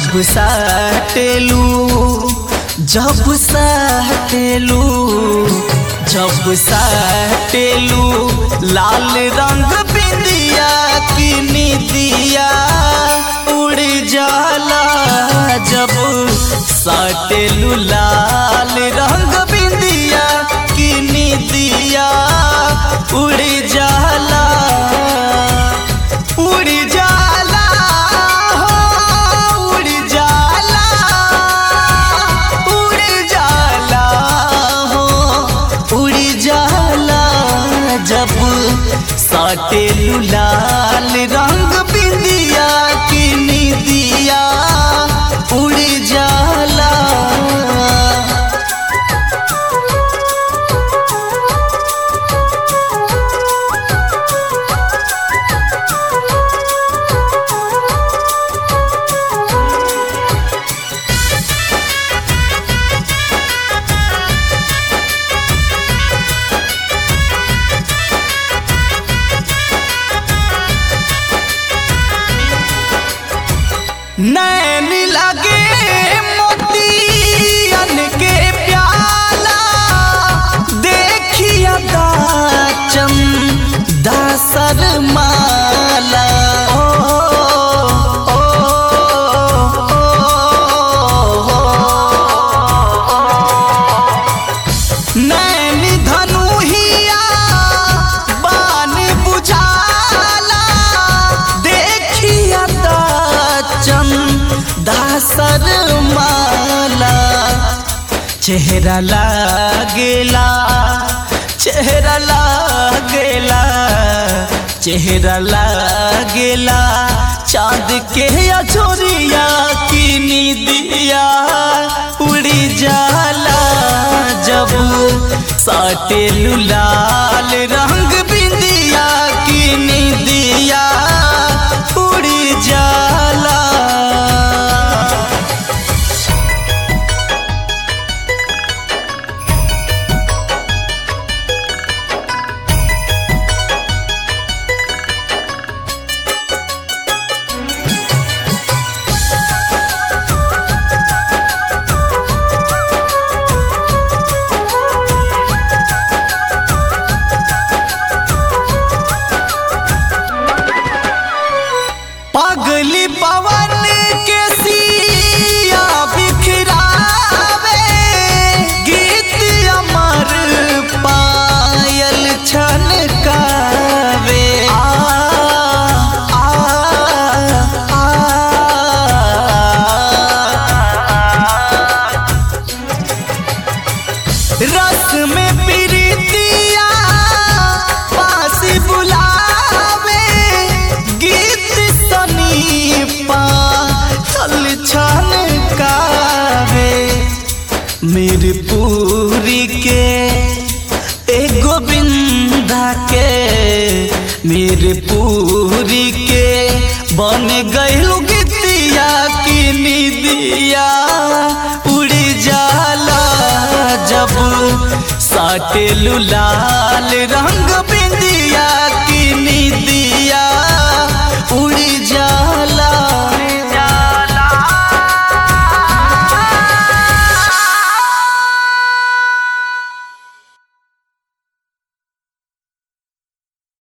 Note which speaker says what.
Speaker 1: जब साटेलू जब साटेलू जब साटेलू लाल रंग बिंदिया की निदिया उड़ जाला। जब साटेलू लाल रंग बिंदिया की निदिया उड़ जाला उड़ जाला हो उड़ जाला उड़ जाला हो उड़ जाला। जब साटेलू लाल रंग बिंदिया की निदिया उड़ जाला। नैन लगे मोतियन के प्याला देखिया दाचम दासर माला। नैन धनुहिया बान बुझाला देखिया दाचम दासर माला। चेहरा लागेला चेहरा लागेला चेहरा लागेला चाँद के अछोरिया की निदिया उड़ी जाला। जब साटेलू लाल रंग बिंदिया की निदिया उड़ी जाला। पगली पवन के सिया बिखरावे गीत अमर पायल छनकावे। रस में प्रीतिया पास बुलावे गीत छनकावे। मेरी पूरी के ए गोविंदा के मेरे पूरी के बन गइलू गीतिया की निदिया उड़ जाला। जब साटेलू लाल रंग